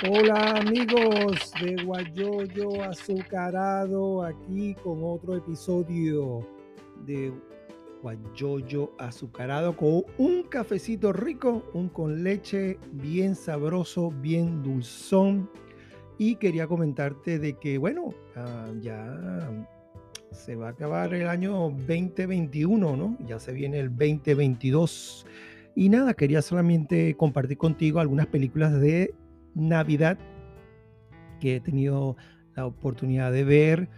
Hola amigos de Guayoyo Azucarado, aquí con otro episodio de Guayoyo Azucarado con un cafecito rico, un con leche bien sabroso, bien dulzón. Y quería comentarte de que, bueno, ya se va a acabar el año 2021, ¿no? Ya se viene el 2022. Y nada, quería solamente compartir contigo algunas películas de Navidad que he tenido la oportunidad de ver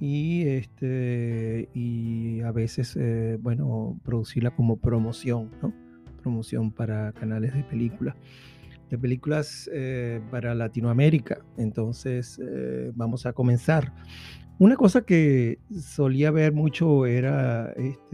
y a veces, bueno, producirla como promoción, ¿no? Promoción para canales de películas para Latinoamérica. Entonces, vamos a comenzar. Una cosa que solía ver mucho era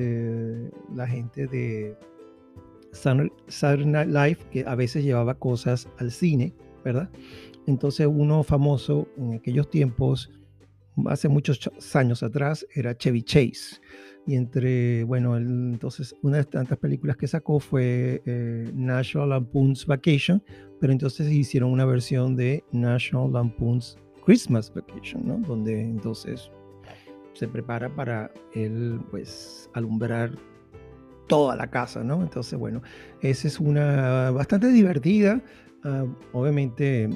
la gente de Saturday Night Live, que a veces llevaba cosas al cine, ¿verdad? Entonces uno famoso en aquellos tiempos, hace muchos años atrás, era Chevy Chase. Y bueno, entonces una de tantas películas que sacó fue National Lampoon's Vacation, pero entonces hicieron una versión de National Lampoon's Christmas Vacation, ¿no? Donde entonces se prepara para él, pues, alumbrar toda la casa, ¿no? Entonces, bueno, esa es una bastante divertida, obviamente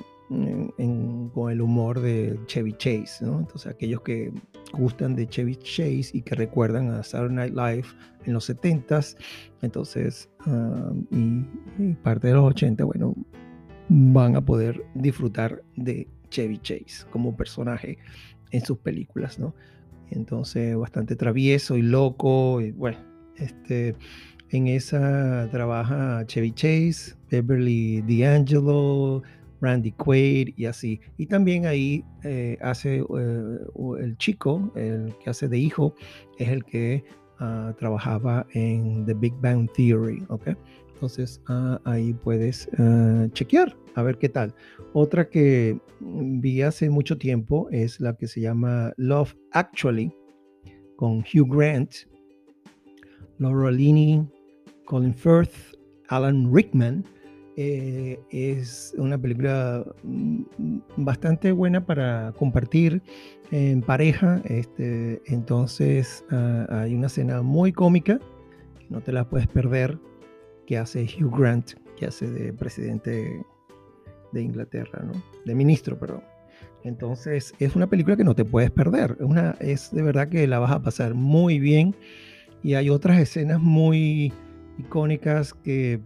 con el humor de Chevy Chase, ¿no? Entonces, aquellos que gustan de Chevy Chase y que recuerdan a Saturday Night Live en los 70s, entonces, y parte de los 80, bueno, van a poder disfrutar de Chevy Chase como personaje en sus películas, ¿no? Entonces, bastante travieso y loco, y bueno, en esa trabaja Chevy Chase, Beverly D'Angelo, Randy Quaid y así. Y también ahí hace el chico, el que hace de hijo, es el que trabajaba en The Big Bang Theory, ¿ok? Entonces ahí puedes chequear a ver qué tal. Otra que vi hace mucho tiempo es la que se llama Love Actually, con Hugh Grant, Laura Linney, Colin Firth, Alan Rickman. Es una película bastante buena para compartir en pareja. Entonces hay una escena muy cómica que no te la puedes perder, que hace Hugh Grant, que hace de presidente de Inglaterra, ¿no? De ministro, perdón. Entonces es una película que no te puedes perder. Es de verdad que la vas a pasar muy bien. Y hay otras escenas muy icónicas que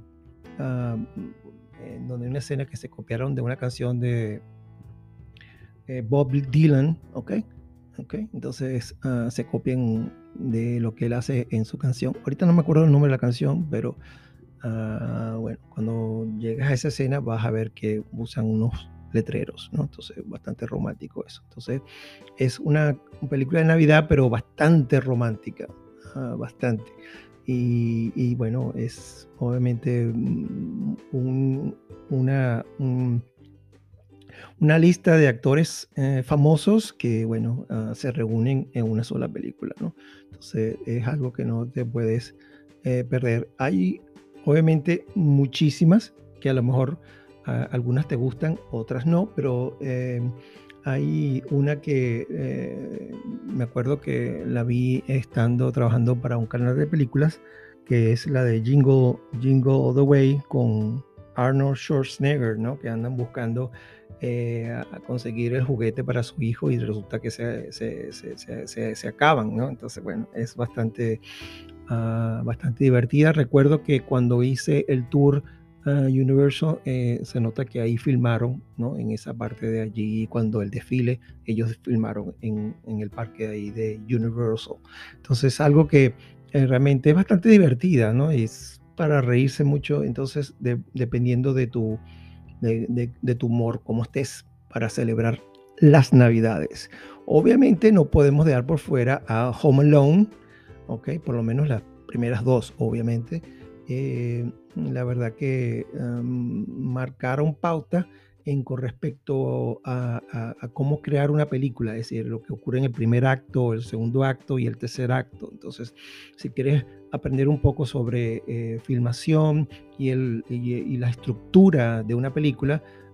en donde hay una escena que se copiaron de una canción de Bob Dylan, ¿ok? Entonces se copian de lo que él hace en su canción. Ahorita no me acuerdo el nombre de la canción, pero bueno, cuando llegas a esa escena vas a ver que usan unos letreros, ¿no? Entonces, bastante romántico eso. Entonces, es una película de Navidad, pero bastante romántica, bastante. Y bueno, es obviamente una lista de actores famosos que, bueno, se reúnen en una sola película, ¿no? Entonces, es algo que no te puedes perder. Hay, obviamente, muchísimas que a lo mejor algunas te gustan, otras no, pero hay una que me acuerdo que la vi estando trabajando para un canal de películas, que es la de Jingle All the Way con Arnold Schwarzenegger, ¿no? Que andan buscando a conseguir el juguete para su hijo y resulta que se acaban, ¿no? Entonces, bueno, es bastante divertida. Recuerdo que cuando hice el tour Universal, se nota que ahí filmaron, ¿no? En esa parte de allí, cuando el desfile, ellos filmaron en el parque de ahí de Universal. Entonces, algo que realmente es bastante divertida, ¿no? Es para reírse mucho, entonces, dependiendo de tu humor, cómo estés para celebrar las Navidades. Obviamente no podemos dejar por fuera a Home Alone, ¿ok? Por lo menos las primeras dos, obviamente. La verdad que marcaron pauta con respecto a cómo crear una película, es decir, lo que ocurre en el primer acto, el segundo acto y el tercer acto. Entonces, si quieres aprender un poco sobre filmación y la estructura de una película,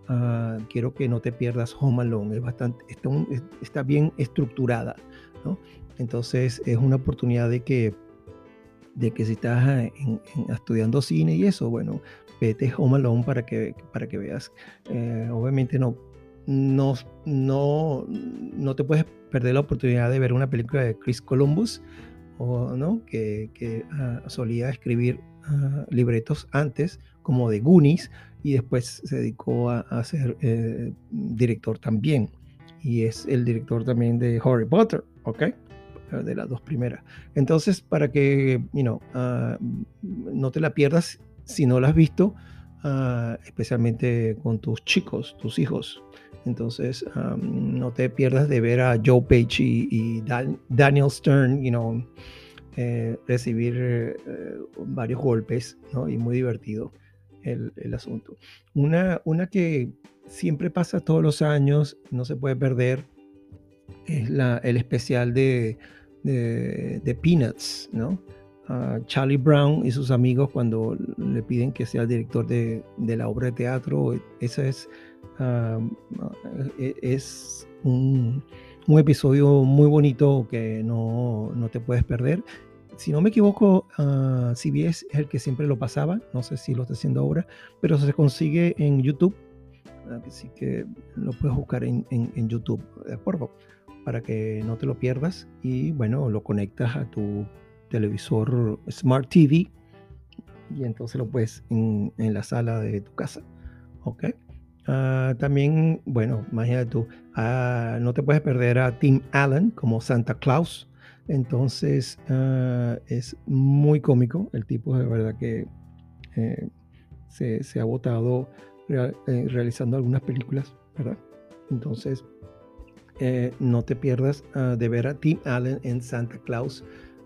quiero que no te pierdas Home Alone. Está bien estructurada, ¿no? Entonces es una oportunidad de que si estás estudiando cine y eso, bueno, vete Home Alone para que veas. Obviamente no, no te puedes perder la oportunidad de ver una película de Chris Columbus, ¿no? que solía escribir libretos antes, como de Goonies, y después se dedicó a ser director también. Y es el director también de Harry Potter, ¿ok? De las dos primeras. Entonces, para que no te la pierdas si no la has visto, especialmente con tus chicos, tus hijos. Entonces, no te pierdas de ver a Joe Pesci y Daniel Stern, recibir varios golpes, ¿no? Y muy divertido el asunto. Una que siempre pasa todos los años, no se puede perder, es el especial de Peanuts, ¿no? Charlie Brown y sus amigos, cuando le piden que sea el director de la obra de teatro. Ese es un episodio muy bonito que no te puedes perder. Si no me equivoco, CBS es el que siempre lo pasaba, no sé si lo está haciendo ahora, pero se consigue en YouTube, así que lo puedes buscar en YouTube, ¿de acuerdo? Para que no te lo pierdas, y bueno, lo conectas a tu televisor Smart TV y entonces lo puedes en la sala de tu casa, ¿ok? También, bueno, imagínate tú, no te puedes perder a Tim Allen como Santa Claus. Entonces es muy cómico, el tipo de verdad que se ha votado realizando algunas películas, ¿verdad? Entonces no te pierdas de ver a Tim Allen en Santa Claus.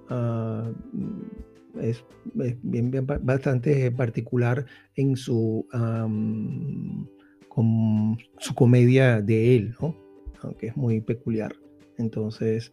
Es bastante particular en su comedia de él, ¿no? Aunque es muy peculiar. Entonces,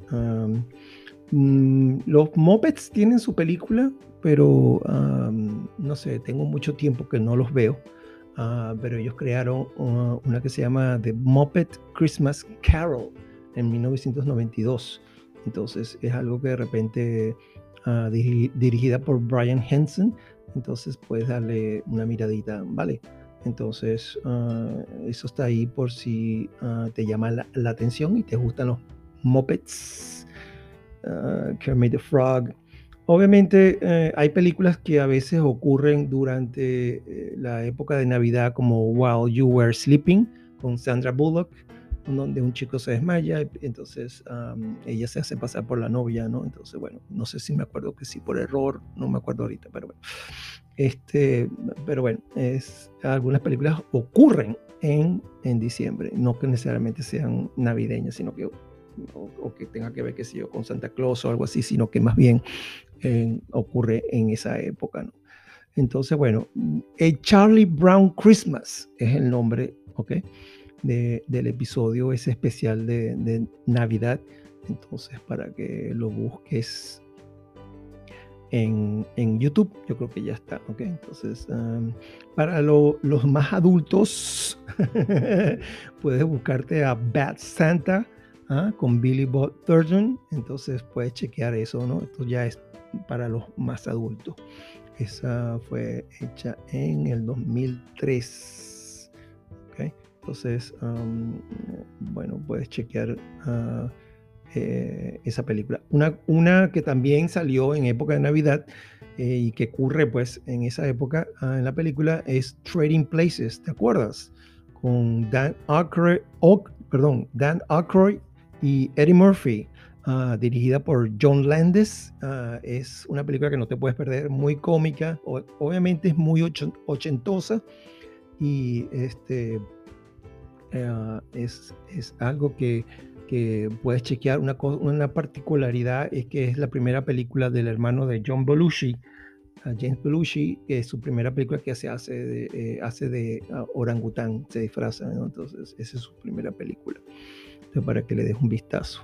los Muppets tienen su película, pero no sé, tengo mucho tiempo que no los veo. Pero ellos crearon una que se llama The Muppet Christmas Carol en 1992. Entonces es algo que de repente dirigida por Brian Henson. Entonces puedes darle una miradita, ¿vale? Entonces eso está ahí por si te llama la atención y te gustan los Muppets. Kermit the Frog. Obviamente hay películas que a veces ocurren durante la época de Navidad, como While You Were Sleeping, con Sandra Bullock, donde un chico se desmaya, entonces ella se hace pasar por la novia, ¿no? Entonces, bueno, no sé si me acuerdo que sí por error, no me acuerdo ahorita, pero bueno. Pero bueno, algunas películas ocurren en diciembre, no que necesariamente sean navideñas, sino que o que tenga que ver, qué sé yo, con Santa Claus o algo así, sino que más bien ocurre en esa época, ¿no? Entonces, bueno, Charlie Brown Christmas es el nombre, ¿ok? Del episodio ese especial de Navidad. Entonces, para que lo busques en YouTube, yo creo que ya está, ¿ok? Entonces, para los más adultos, puedes buscarte a Bad Santa, con Billy Bob Thornton. Entonces puedes chequear eso, ¿no? Esto ya es para los más adultos. Esa fue hecha en el 2003, ¿ok? Entonces, bueno, puedes chequear esa película. Una que también salió en época de Navidad y que ocurre pues en esa época en la película es Trading Places, ¿te acuerdas? Con Dan Aykroyd y Eddie Murphy, dirigida por John Landis. Es una película que no te puedes perder, muy cómica, obviamente es muy ochentosa, y es algo que puedes chequear. Una particularidad es que es la primera película del hermano de John Belushi, James Belushi, que es su primera película que hace de orangután, se disfraza, ¿no? Entonces esa es su primera película. Entonces, para que le des un vistazo.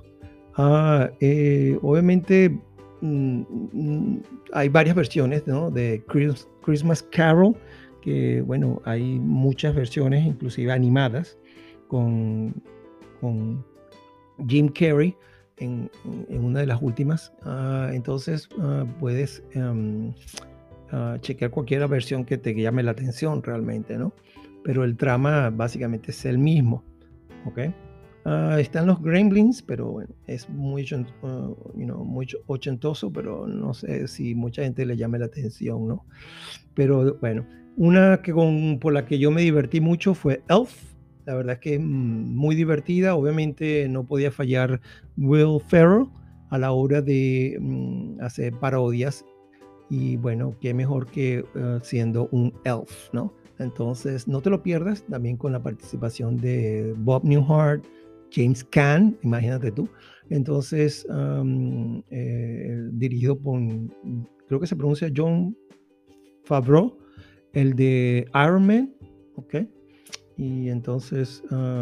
Obviamente hay varias versiones, ¿no? De Christmas Carol, que, bueno, hay muchas versiones, inclusive animadas, con, con Jim Carrey en una de las últimas. Entonces, puedes chequear cualquier versión que te llame la atención realmente, ¿no? Pero el trama básicamente es el mismo, ¿ok? Están los Gremlins, pero bueno, es muy, muy ochentoso, pero no sé si mucha gente le llame la atención, ¿no? Pero bueno, una por la que yo me divertí mucho fue Elf. La verdad es que es muy divertida. Obviamente no podía fallar Will Ferrell a la hora de hacer parodias. Y bueno, qué mejor que siendo un elf, ¿no? Entonces, no te lo pierdas, también con la participación de Bob Newhart, James Caan, imagínate tú. Entonces, dirigido por, creo que se pronuncia Jon Favreau, el de Iron Man, ¿ok? Y entonces,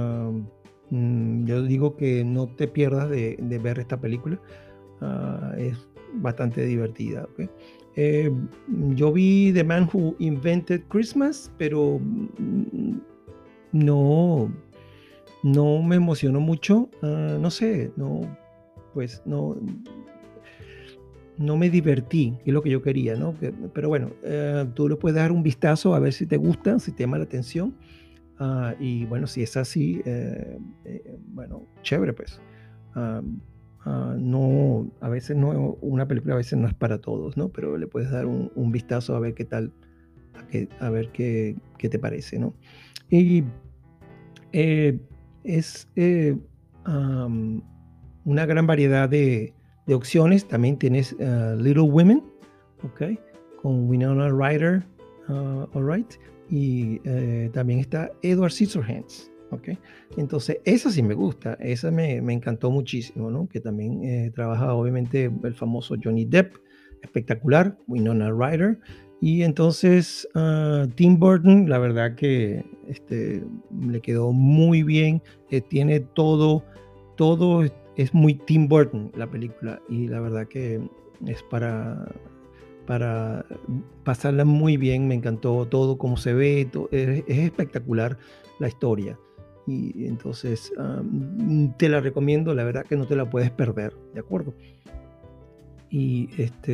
yo digo que no te pierdas de ver esta película. Es bastante divertida, ¿ok? Eh, yo vi The Man Who Invented Christmas, pero no, no me emocionó mucho. No sé, no, pues no me divertí, que es lo que yo quería, ¿no? Pero bueno, tú le puedes dar un vistazo a ver si te gusta, si te llama la atención. Y bueno, si es así, bueno, chévere, pues. Ah, no, a veces no, una película a veces no es para todos, ¿no? Pero le puedes dar un vistazo a ver qué tal, a ver qué te parece, ¿no? Y eh, es una gran variedad de opciones. También tienes Little Women, ¿ok? Con Winona Ryder, all right. Y también está Edward Scissorhands, ¿ok? Entonces, esa sí me gusta, esa me encantó muchísimo, ¿no? Que también trabaja obviamente el famoso Johnny Depp, espectacular, Winona Ryder. Y entonces Tim Burton, la verdad que le quedó muy bien, tiene todo es muy Tim Burton la película y la verdad que es para pasarla muy bien, me encantó todo cómo se ve, es espectacular la historia. Y entonces te la recomiendo, la verdad que no te la puedes perder, ¿de acuerdo? Y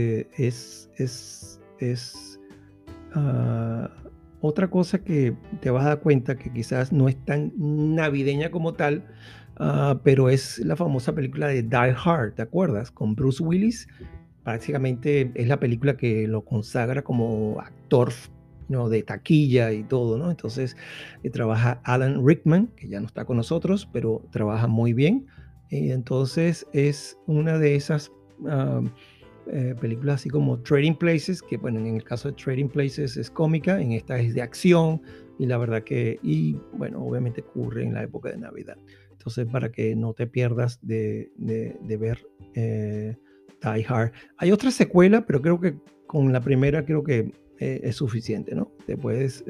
otra cosa que te vas a dar cuenta que quizás no es tan navideña como tal, pero es la famosa película de Die Hard, ¿te acuerdas? Con Bruce Willis. Prácticamente es la película que lo consagra como actor, ¿no? De taquilla y todo, ¿no? Entonces trabaja Alan Rickman, que ya no está con nosotros, pero trabaja muy bien. Y entonces es una de esas películas así como Trading Places, que bueno, en el caso de Trading Places es cómica, en esta es de acción y la verdad que, y bueno, obviamente ocurre en la época de Navidad. Entonces, para que no te pierdas de ver Die Hard. Hay otra secuela, pero creo que con la primera creo que es suficiente, ¿no? Te puedes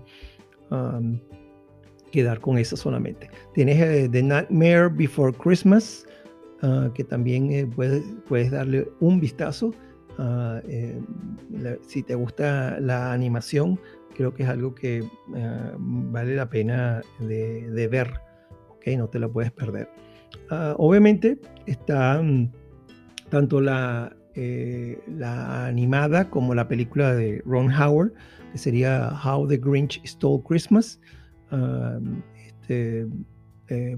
quedar con esa solamente. Tienes The Nightmare Before Christmas, que también puedes darle un vistazo. Si te gusta la animación, creo que es algo que vale la pena de ver, ¿ok? No te la puedes perder. Obviamente está tanto la animada como la película de Ron Howard, que sería How the Grinch Stole Christmas. Este, eh,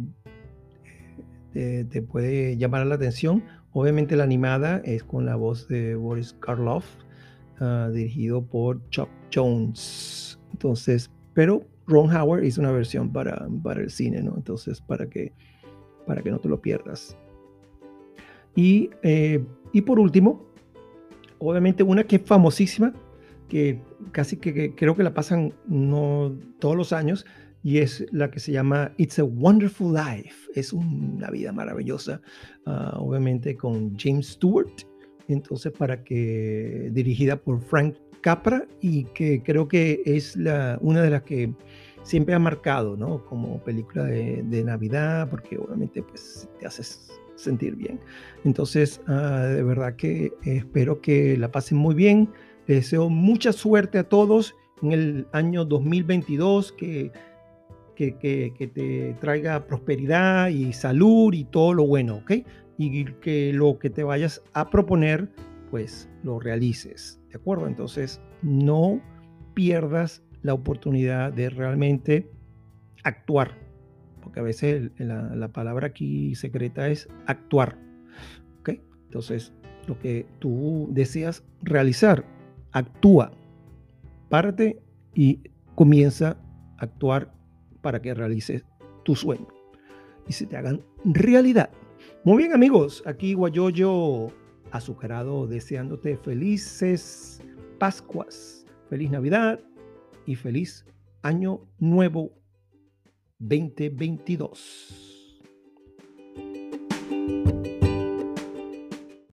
te puede llamar la atención. Obviamente la animada es con la voz de Boris Karloff, dirigido por Chuck Jones. Entonces, pero Ron Howard hizo una versión para el cine, ¿no? Entonces, para que no te lo pierdas. Y por último, obviamente una que es famosísima, que casi que creo que la pasan no todos los años, y es la que se llama It's a Wonderful Life. Es una vida maravillosa, obviamente con James Stewart. Entonces, dirigida por Frank Capra y que creo que es una de las que siempre ha marcado, ¿no? Como película de Navidad, porque obviamente pues te haces sentir bien. Entonces, de verdad que espero que la pasen muy bien. Les deseo mucha suerte a todos en el año 2022 que te traiga prosperidad y salud y todo lo bueno, ¿ok? Y que lo que te vayas a proponer, pues lo realices, ¿de acuerdo? Entonces, no pierdas la oportunidad de realmente actuar, porque a veces la palabra aquí secreta es actuar, ¿ok? Entonces, lo que tú deseas realizar, actúa, párate y comienza a actuar para que realices tu sueño y se te hagan realidad. Muy bien, amigos, aquí Guayoyo azucarado deseándote felices Pascuas, feliz Navidad y feliz Año Nuevo 2022.